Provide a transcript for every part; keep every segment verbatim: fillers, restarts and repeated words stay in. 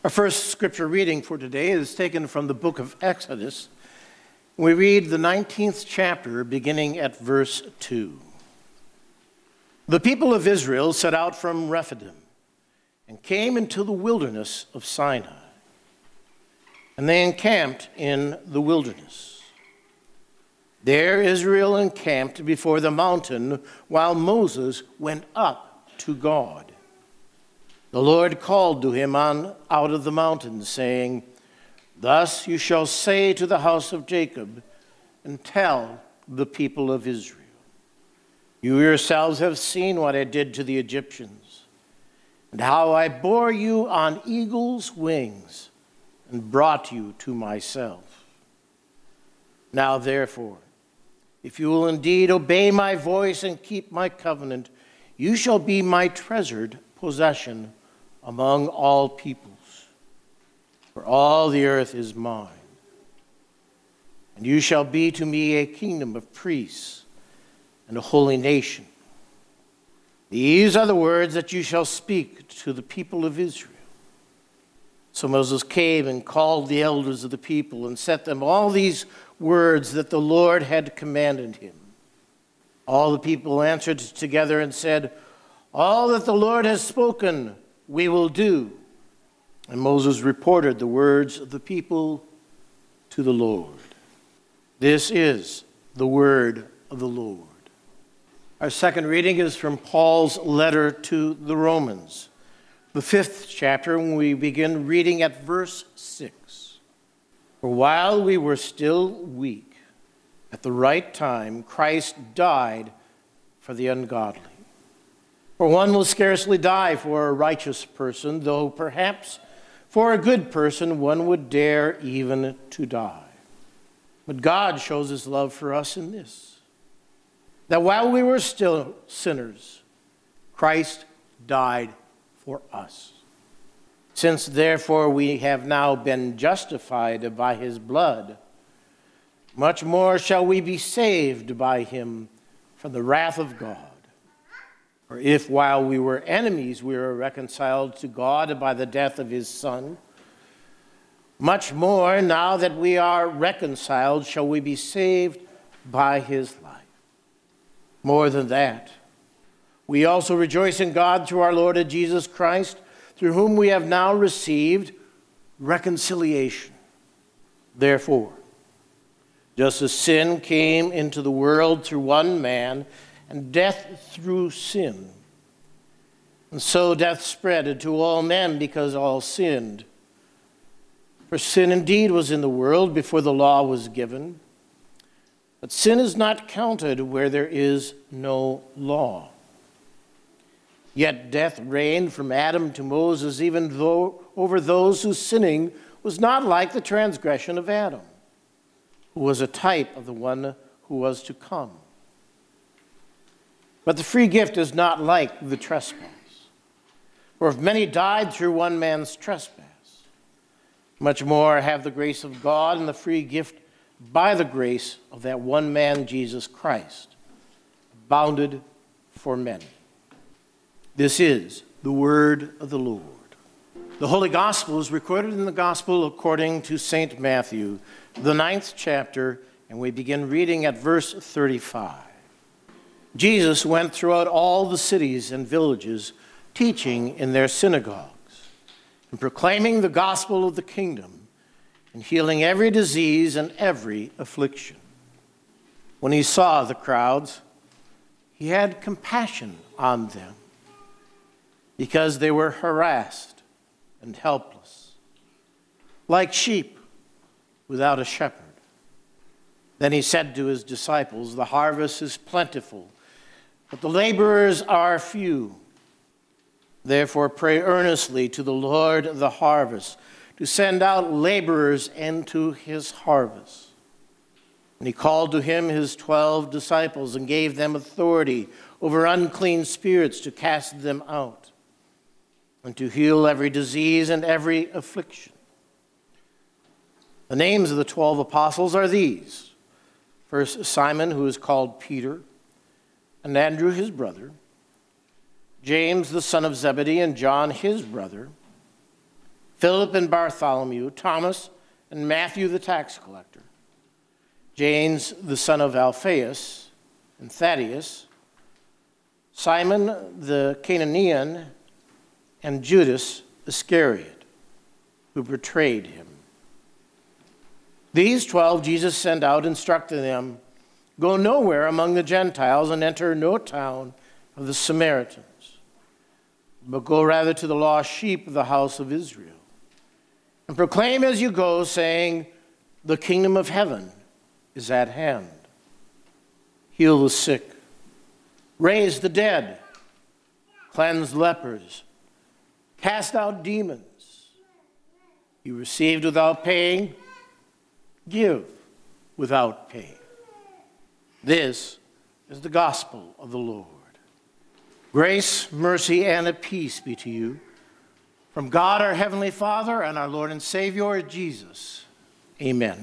Our first scripture reading for today is taken from the book of Exodus. We read the nineteenth chapter, beginning at verse two. The people of Israel set out from Rephidim and came into the wilderness of Sinai. And they encamped in the wilderness. There Israel encamped before the mountain while Moses went up to God. The Lord called to him on out of the mountain, saying, Thus you shall say to the house of Jacob, and tell the people of Israel, You yourselves have seen what I did to the Egyptians, and how I bore you on eagle's wings, and brought you to myself. Now therefore, if you will indeed obey my voice and keep my covenant, you shall be my treasured possession among all peoples, for all the earth is mine. And you shall be to me a kingdom of priests and a holy nation. These are the words that you shall speak to the people of Israel. So Moses came and called the elders of the people and set them all these words that the Lord had commanded him. All the people answered together and said, All that the Lord has spoken, we will do. And Moses reported the words of the people to the Lord. This is the word of the Lord. Our second reading is from Paul's letter to the Romans, the fifth chapter, when we begin reading at verse six. For while we were still weak, at the right time, Christ died for the ungodly. For one will scarcely die for a righteous person, though perhaps for a good person one would dare even to die. But God shows his love for us in this, that while we were still sinners, Christ died for us. Since therefore we have now been justified by his blood, much more shall we be saved by him from the wrath of God. For if while we were enemies we were reconciled to God by the death of his Son, much more now that we are reconciled shall we be saved by his life. More than that, we also rejoice in God through our Lord Jesus Christ, through whom we have now received reconciliation. Therefore, just as sin came into the world through one man, and death through sin, and so death spread to all men because all sinned. For sin indeed was in the world before the law was given, but sin is not counted where there is no law. Yet death reigned from Adam to Moses, even though over those whose sinning was not like the transgression of Adam, who was a type of the one who was to come. But the free gift is not like the trespass. For if many died through one man's trespass, much more have the grace of God and the free gift by the grace of that one man, Jesus Christ, abounded for many. This is the word of the Lord. The Holy Gospel is recorded in the Gospel according to Saint Matthew, the ninth chapter, and we begin reading at verse thirty-five. Jesus went throughout all the cities and villages, teaching in their synagogues, and proclaiming the gospel of the kingdom, and healing every disease and every affliction. When he saw the crowds, he had compassion on them, because they were harassed and helpless, like sheep without a shepherd. Then he said to his disciples, The harvest is plentiful, but the laborers are few. Therefore pray earnestly to the Lord of the harvest to send out laborers into his harvest. And he called to him his twelve disciples and gave them authority over unclean spirits to cast them out, and to heal every disease and every affliction. The names of the twelve apostles are these: first Simon, who is called Peter, and Andrew his brother, James the son of Zebedee, and John his brother, Philip and Bartholomew, Thomas and Matthew the tax collector, James the son of Alphaeus and Thaddeus, Simon the Canaanian, and Judas Iscariot, who betrayed him. These twelve Jesus sent out, instructing them, "Go nowhere among the Gentiles and enter no town of the Samaritans, but go rather to the lost sheep of the house of Israel. And proclaim as you go, saying, the kingdom of heaven is at hand. Heal the sick, raise the dead, cleanse lepers, cast out demons. You received without paying, give without paying." This is the gospel of the Lord. Grace, mercy, and a peace be to you from God our Heavenly Father and our Lord and Savior Jesus. Amen.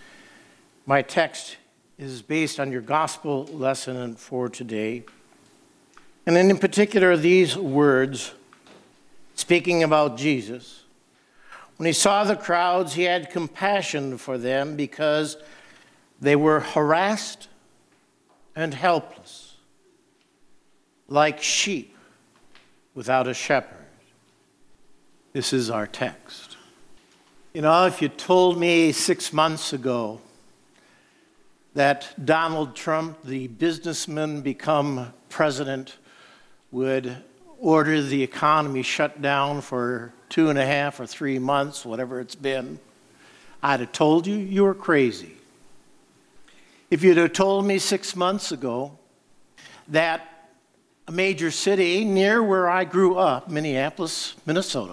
My text is based on your gospel lesson for today. And in particular, these words, speaking about Jesus. When he saw the crowds, he had compassion for them because they were harassed and helpless, like sheep without a shepherd. This is our text. You know, if you told me six months ago that Donald Trump, the businessman become president, would order the economy shut down for two and a half or three months, whatever it's been, I'd have told you you were crazy. If you'd have told me six months ago that a major city near where I grew up, Minneapolis, Minnesota,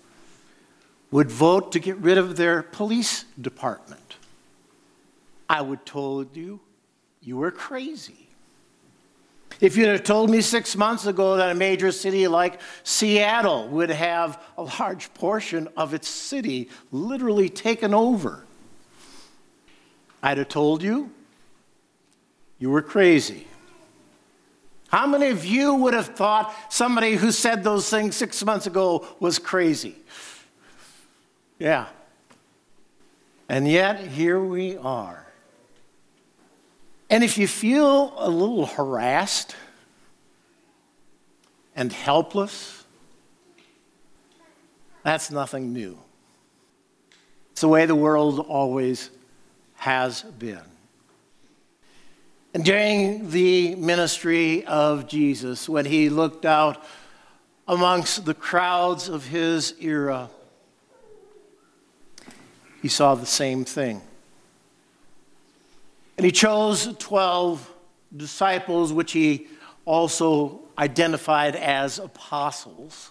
would vote to get rid of their police department, I would have told you you were crazy. If you'd have told me six months ago that a major city like Seattle would have a large portion of its city literally taken over, I'd have told you you were crazy. How many of you would have thought somebody who said those things six months ago was crazy? Yeah. And yet, here we are. And if you feel a little harassed and helpless, that's nothing new. It's the way the world always has been. And during the ministry of Jesus, when he looked out amongst the crowds of his era, he saw the same thing. And he chose twelve disciples, which he also identified as apostles.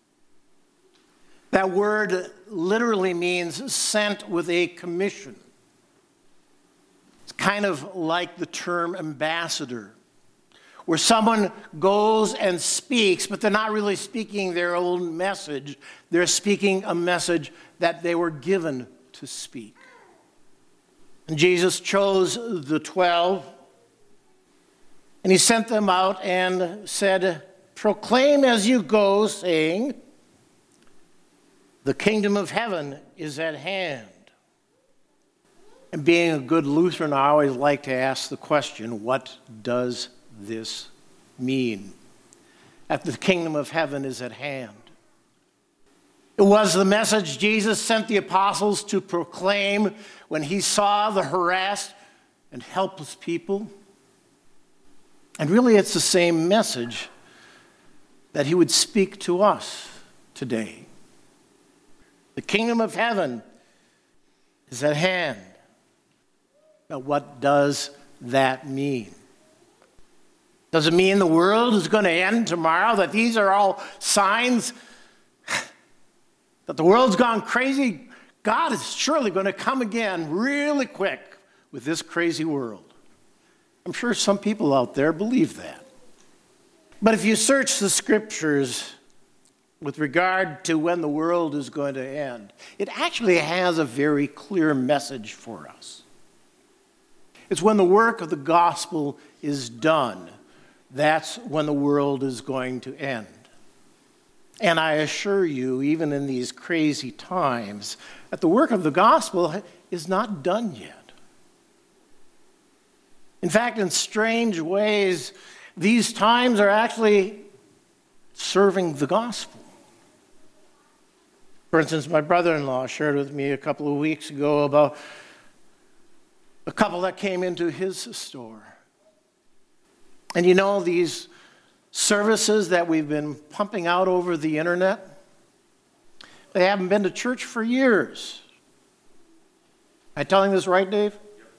That word literally means sent with a commission. It's kind of like the term ambassador, where someone goes and speaks, but they're not really speaking their own message. They're speaking a message that they were given to speak. And Jesus chose the twelve, and he sent them out and said, "Proclaim as you go, saying, the kingdom of heaven is at hand." And being a good Lutheran, I always like to ask the question, what does this mean? That the kingdom of heaven is at hand. It was the message Jesus sent the apostles to proclaim when he saw the harassed and helpless people. And really, it's the same message that he would speak to us today. The kingdom of heaven is at hand. Now, what does that mean? Does it mean the world is going to end tomorrow? That these are all signs that the world's gone crazy? God is surely going to come again really quick with this crazy world. I'm sure some people out there believe that. But if you search the scriptures with regard to when the world is going to end, it actually has a very clear message for us. It's when the work of the gospel is done, that's when the world is going to end. And I assure you, even in these crazy times, that the work of the gospel is not done yet. In fact, in strange ways, these times are actually serving the gospel. For instance, my brother-in-law shared with me a couple of weeks ago about a couple that came into his store. And you know, these services that we've been pumping out over the internet, they haven't been to church for years. Am I telling this right, Dave?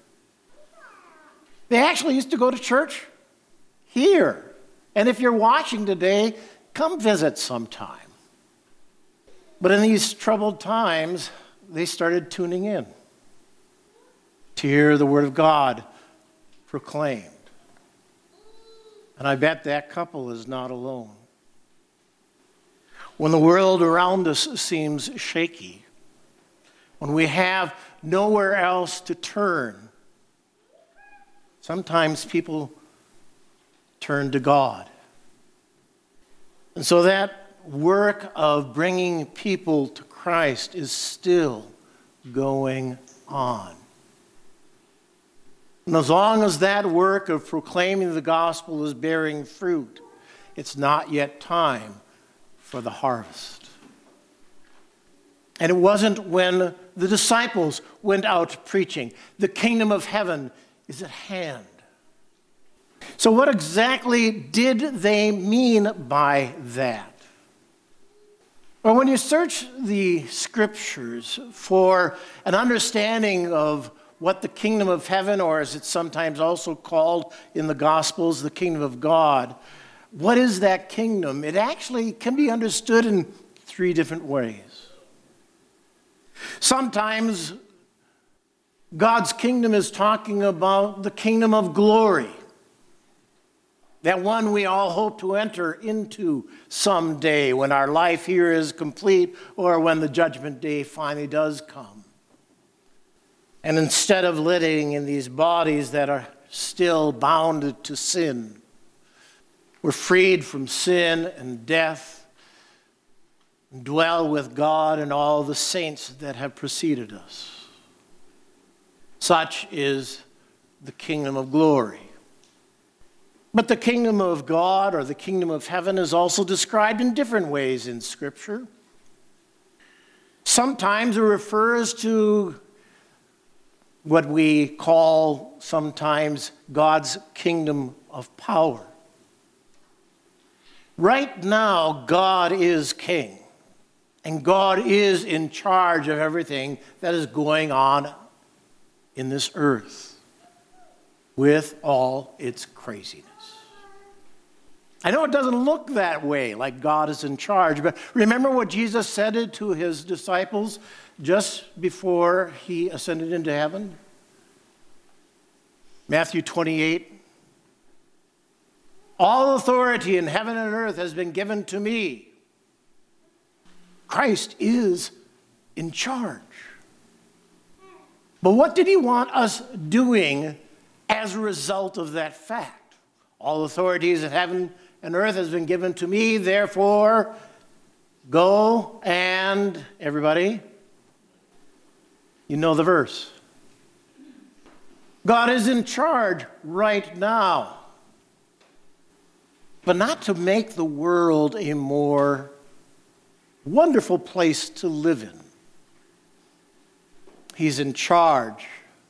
They actually used to go to church here. And if you're watching today, come visit sometime. But in these troubled times, they started tuning in to hear the word of God proclaimed. And I bet that couple is not alone. When the world around us seems shaky, when we have nowhere else to turn, sometimes people turn to God. And so that work of bringing people to Christ is still going on. And as long as that work of proclaiming the gospel is bearing fruit, it's not yet time for the harvest. And it wasn't when the disciples went out preaching. The kingdom of heaven is at hand. So what exactly did they mean by that? Well, when you search the scriptures for an understanding of what the kingdom of heaven, or as it's sometimes also called in the Gospels, the kingdom of God, what is that kingdom? It actually can be understood in three different ways. Sometimes God's kingdom is talking about the kingdom of glory, that one we all hope to enter into someday when our life here is complete or when the judgment day finally does come. And instead of living in these bodies that are still bound to sin, we're freed from sin and death and dwell with God and all the saints that have preceded us. Such is the kingdom of glory. But the kingdom of God, or the kingdom of heaven, is also described in different ways in Scripture. Sometimes it refers to what we call sometimes God's kingdom of power. Right now, God is king, and God is in charge of everything that is going on in this earth with all its craziness. I know it doesn't look that way, like God is in charge, but remember what Jesus said to his disciples just before he ascended into heaven? Matthew twenty-eight. All authority in heaven and earth has been given to me. Christ is in charge. But what did he want us doing as a result of that fact? All authorities in heaven and earth has been given to me, therefore, go and, everybody, you know the verse. God is in charge right now. But not to make the world a more wonderful place to live in. He's in charge.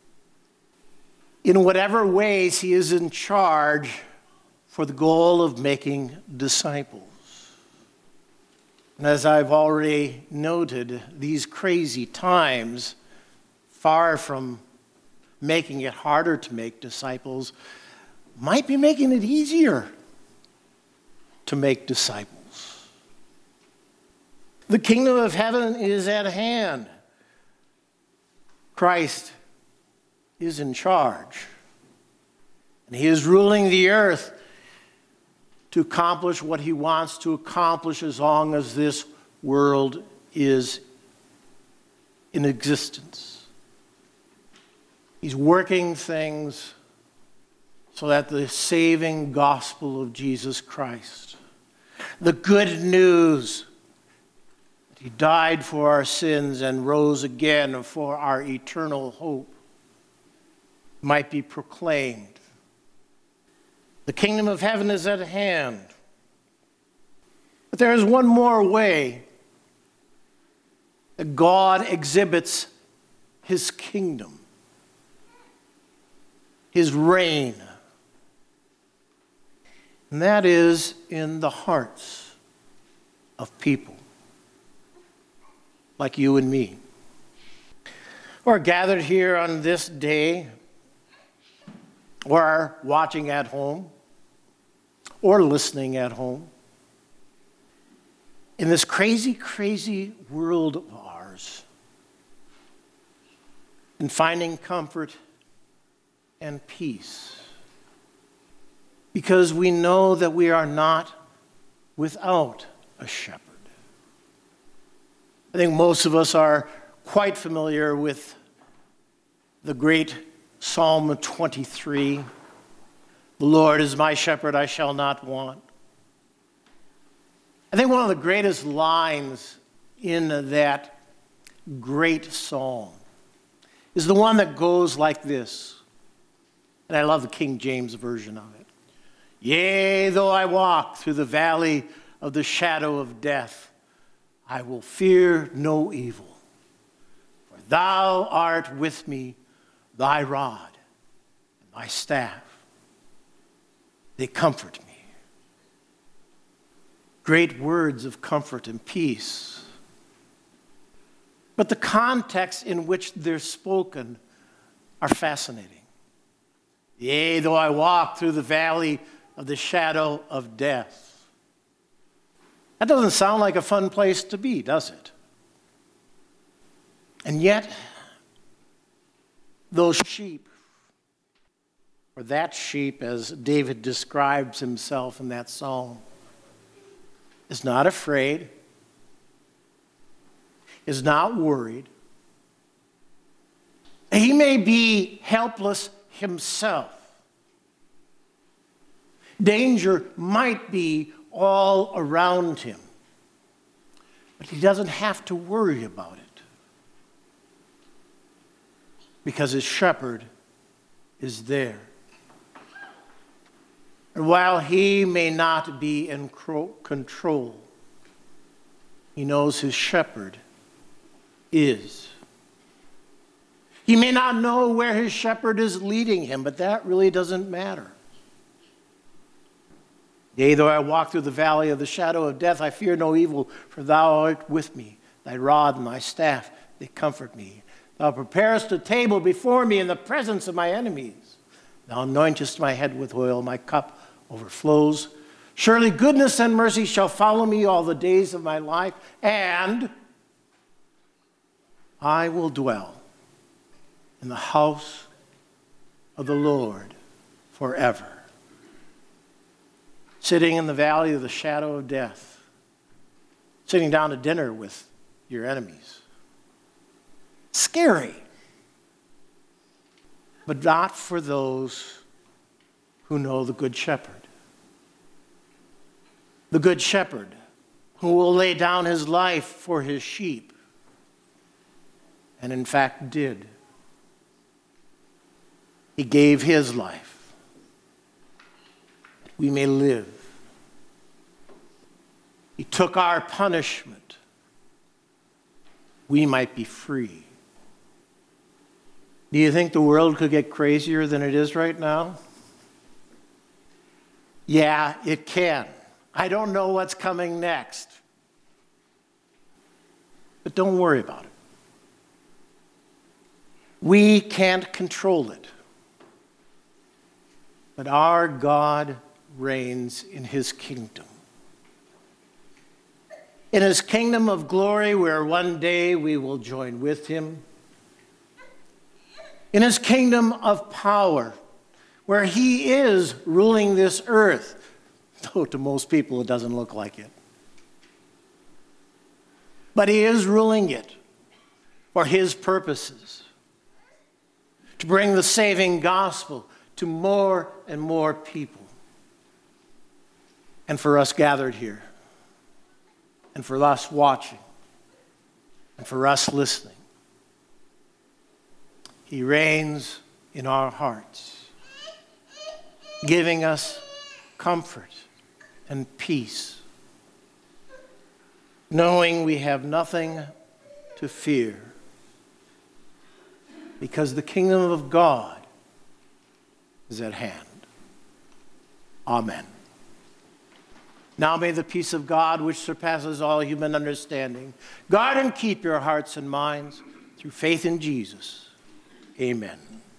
In whatever ways he is in charge for the goal of making disciples. And as I've already noted, these crazy times, far from making it harder to make disciples, might be making it easier to make disciples. The kingdom of heaven is at hand. Christ is in charge. And he is ruling the earth to accomplish what he wants to accomplish as long as this world is in existence. He's working things so that the saving gospel of Jesus Christ, the good news He died for our sins and rose again for our eternal hope might be proclaimed. The kingdom of heaven is at hand. But there is one more way that God exhibits his kingdom, his reign. And that is in the hearts of people like you and me, who are gathered here on this day, or are watching at home, or listening at home. In this crazy, crazy world of ours, and finding comfort and peace, because we know that we are not without a shepherd. I think most of us are quite familiar with the great Psalm twenty-three. The Lord is my shepherd, I shall not want. I think one of the greatest lines in that great psalm is the one that goes like this. And I love the King James version of it. Yea, though I walk through the valley of the shadow of death, I will fear no evil. For thou art with me, thy rod and thy staff, they comfort me. Great words of comfort and peace. But the context in which they're spoken are fascinating. Yea, though I walk through the valley of the shadow of death. That doesn't sound like a fun place to be, does it? And yet, those sheep, or that sheep as David describes himself in that psalm, is not afraid, is not worried. He may be helpless himself. Danger might be all around him, but he doesn't have to worry about it because his shepherd is there. And while he may not be in control, he knows his shepherd is. He may not know where his shepherd is leading him, but that really doesn't matter. Yea, though I walk through the valley of the shadow of death, I fear no evil, for thou art with me. Thy rod and thy staff, they comfort me. Thou preparest a table before me in the presence of my enemies. Thou anointest my head with oil, my cup overflows. Surely goodness and mercy shall follow me all the days of my life, and I will dwell in the house of the Lord forever. Sitting in the valley of the shadow of death, sitting down to dinner with your enemies. Scary, but not for those who know the Good Shepherd. The Good Shepherd who will lay down his life for his sheep, and in fact did. He gave his life that we may live. He took our punishment. We might be free. Do you think the world could get crazier than it is right now? Yeah, it can. I don't know what's coming next. But don't worry about it. We can't control it. But our God reigns in his kingdom. In his kingdom of glory, where one day we will join with him. In his kingdom of power, where he is ruling this earth, though to most people it doesn't look like it. But he is ruling it for his purposes, to bring the saving gospel to more and more people, and for us gathered here, and for us watching and for us listening. He reigns in our hearts, giving us comfort and peace, knowing we have nothing to fear because the kingdom of God is at hand. Amen. Now may the peace of God, which surpasses all human understanding, guard and keep your hearts and minds through faith in Jesus. Amen.